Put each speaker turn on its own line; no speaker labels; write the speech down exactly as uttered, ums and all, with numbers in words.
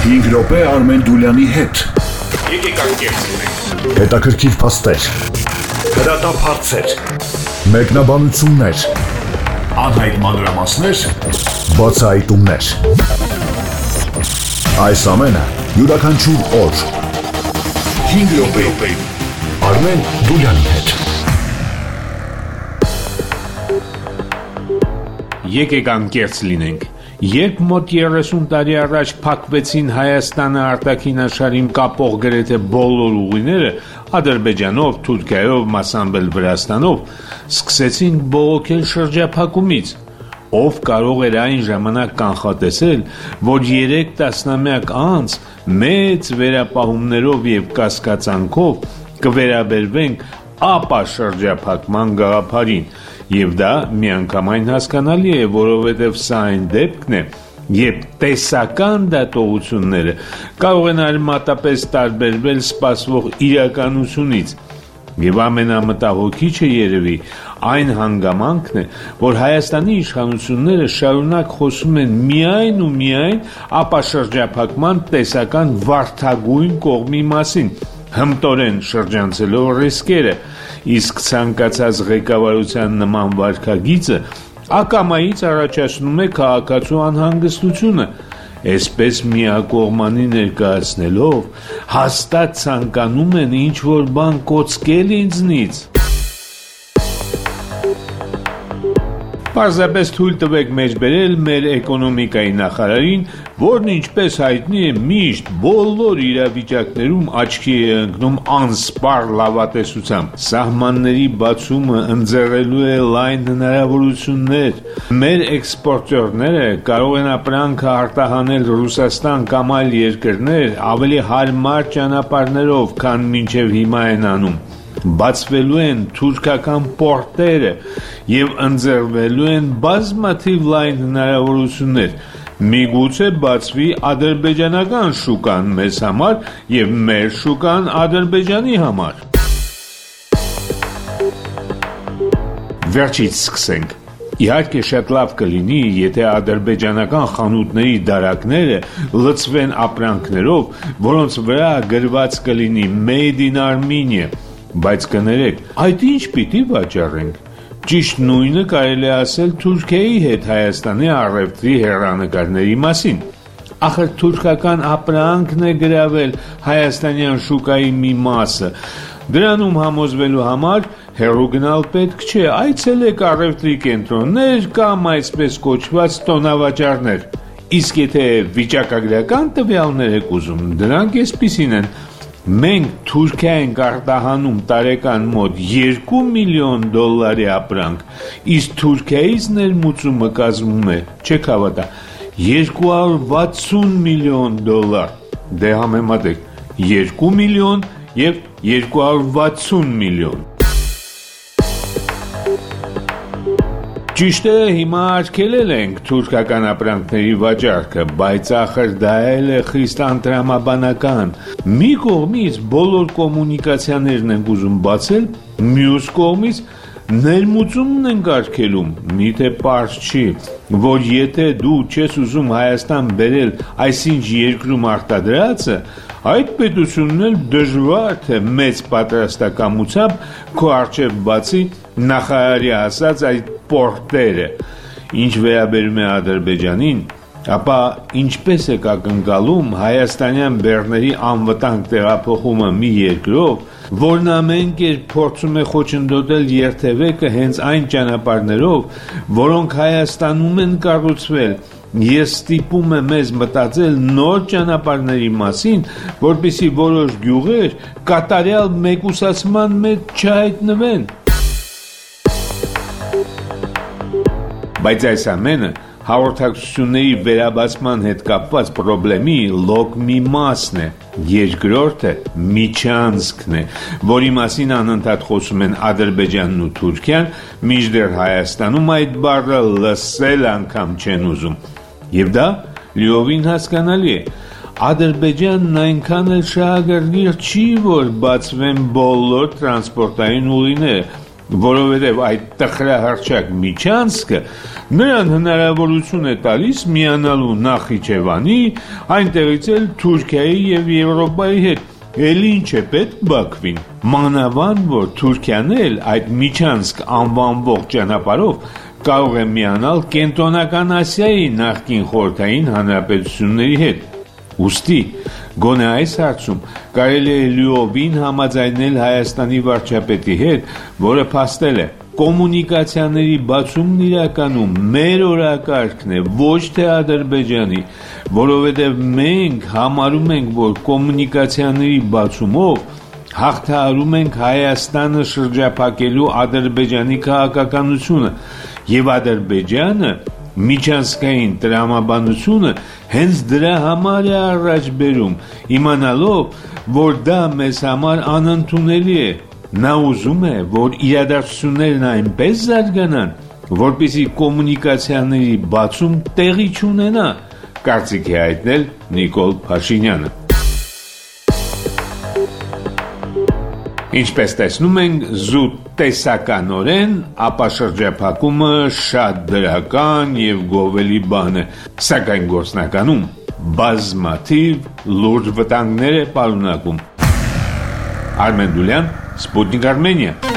հինգ րոպե Արմեն Դուլյանի հետ։
Եկեք անկեղծենք։
Հետաքրքիր փաստեր, հրատապ հարցեր, մեկնաբանություններ, անհայտ մանրամասներ, բացահայտումներ։ Այս ամենը յուրաքանչյուր օր հինգ րոպե Արմեն Դուլյանի հետ։
Եկեք անկեղծ լինենք։ Երբ մոտ երեսուն տարի առաջ փակվեցին Հայաստանը արտաքին աշխարհին կապող գրեթե բոլոր ուղիները, Ադրբեջանով, Թուրքիայով, մասամբ էլ Վրաստանով, սկսեցին բողոքել շրջափակումից։ Ով կարող էր այն ժամանակ կանխատեսել, որ երեք տասնամյակ անց մեծ վերապահումներով եւ կասկածանքով կվերաբերվենք ապա շրջափակման գաղափարին, եւ դա միանգամայն հասկանալի է, որովհետեւ սա այն դեպքն է, երբ տեսական դատողությունները կարող են արմատապես տարբերվել սպասվող իրականությունից, եւ ամենամտահոգիչը երևի այն հանգամանքն է, որ Հայաստանի իշխանությունները շարունակ խոսում են միայն ու միայն ապա շրջափակման տեսական վարդագույն կողմի մասին, հմտորեն շրջանցելով ռիսկերը, իսկ ցանկացած ղեկավարության նման վարքագիծը ակամայից առաջացնում է քաղաքացու անհանգստությունը, այսպես միակողմանի ներկայացնելով հաստատ ցանկանում են ինչ-որ բան կոծկել ինձնից։ Պարզապես թույլ տվեք մեջբերել մեր էկոնոմիկայի նախարարին, որն ինչպես հայտնի է միշտ բոլոր իրավիճակներում աչքի է ընկնում անսպառ լավատեսությամբ։ Սահմանների բացումը ընձեռելու է լայն հնարավորություններ։ Մեր էքսպորտերները կարող են ապրանքը արտահանել Ռուսաստան կամ այլ երկրներ ավելի հարմար ճանապարհներով, քան մինչև հիմա են անում։ Բացվելու են թուրքական պորտերը եւ ընձեռվելու են բազմաթիվ լայն հնարավորություններ։ Միգուցե բացվի ադրբեջանական շուկան մեզ համար եւ մեր շուկան Ադրբեջանի համար։ Վերջից սկսենք։ Իհարկե շատ լավ կլինի, եթե ադրբեջանական խանութների դարակները լցվեն ապրանքներով, որոնց վրա գրված կլինի Made in Armenia, բայց կներեք, այդ ինչ պիտի վաճառենք։ Ճիշտ նույնը կարելի է ասել Թուրքիայի հետ Հայաստանի առևտրի հեռանկարների մասին։ Ախր թուրքական ապրանքն է գրավել հայաստանյան շուկայի մի մասը։ Դրանում համոզվելու համար հեռու գնալ պետք չէ, այցելեք առևտրի կենտրոններ կամ այսպես կոչված տոնավաճառներ։ Իսկ եթե վիճակագրական տվյալներ եք ուզում, դրանք այսպիսին են։ Մենք Թուրքիա ենք արտահանում տարեկան մոտ երկու միլիոն դոլարի ապրանք, իսկ Թուրքիայից ներմուծումը կազմում է, չեք հավատա, երկու հարյուր վաթսուն միլիոն դոլար։ Դե համեմատեք, երկու միլիոն եւ երկու հարյուր վաթսուն միլիոն։ Ճիշտ է, հիմա արգելել ենք թուրքական ապրանքների վաճառքը, բայց ախր դա էլ է խիստ անտրամաբանական։ Մի կողմից բոլոր կոմունիկացիաներն ենք ուզում բացել, մյուս կողմից ներմուծումն ենք արգելում։ Միթե պարզ չի, որ եթե դու չես ուզում Հայաստան բերել այսինչ երկրում արտադրածը, այդ պետությունն էլ դժվար թե մեծ պատրաստակամությամբ քո առջև բացի նախարարի ասած այդ պորտերը։ Ինչ վերաբերում է Ադրբեջանին, ապա ինչպես է ակնկալում հայաստանյան բեռների անվտանգ տեղափոխումը մի երկրով, որն ամեն կերպ փորձում է խոչընդոտել երթևեկը հենց այն ճանապարհներով, որոնք Հայաստանում են կառուցվել։ Ես ստիպում եմ մեզ մտածել նոր ճանապարհների մասին, որպեսզի որոշ գյուղեր կատարյալ մեկուսացման մեջ չհայտնվեն։ Բայց այս ամենը հաղորդակցությունների վերաբացման հետ կապված խնդրի լոկ մի մասն է, երկրորդը միջանցքն է, որի մասին անընդհատ խոսում են Ադրբեջանն ու Թուրքիան, մինչդեռ Հայաստանում այդ բառը լսել անգամ չեն ուզում։ Եվ դա լիովին հասկանալի է։ Ադրբեջանն այնքան էլ շահագրգիռ չի, որ բացվեն բոլոր տրանսպորտային ուղիները։ որովհետև այդ տխրահարճակ Միչանսկը նրան հնարավորություն է տալիս միանալու Նախիջևանի, այնտեղից էլ Թուրքիայի եւ Եվրոպայի հետ։ Էլ ինչ է պետք Բաքվին, մանավանդ որ Թուրքիան էլ այդ Միչանսկ անվանվող ճանապարհով կարող է միանալ Կենտրոնական Ասիայի նախկին խորհրդային հանրապետությունների հետ։ Ուստի գոնե այս հարցում կարելի է լիովին համաձայնել Հայաստանի վարչապետի հետ, որը փաստել է կոմունիկացիաների բացումն իրականում մեր օրակարգն է, ոչ թե Ադրբեջանի, որովհետև մենք համարում ենք, որ կոմունիկացիաների բացումով հաղթահարում ենք Հայաստանը շրջափակելու Ադրբեջանի քաղաքականությունը, եւ Ադրբեջանը Միչանսկային տրամաբանությունը հենց դրա համար է առաջ բերում, իմանալով, որ դա մեզ համար անընդունելի է։ Նա ուզում է, որ իրադարձություններն այնպես զարգանան, որպեսզի կոմունիկացիաների բացում տեղի չունենա, կարծիք է հայտնել Նիկոլ Փաշինյանը։ Ինչպես տեսնում ենք, զուտ տեսականորեն ապաշրջափակումը շատ դրական եւ գովելի բան է, սակայն գործնականում բազմաթիվ լուրջ վտանգներ է պարունակում։ Արմեն Դուլյան, Սպուտնիկ Արմենիա։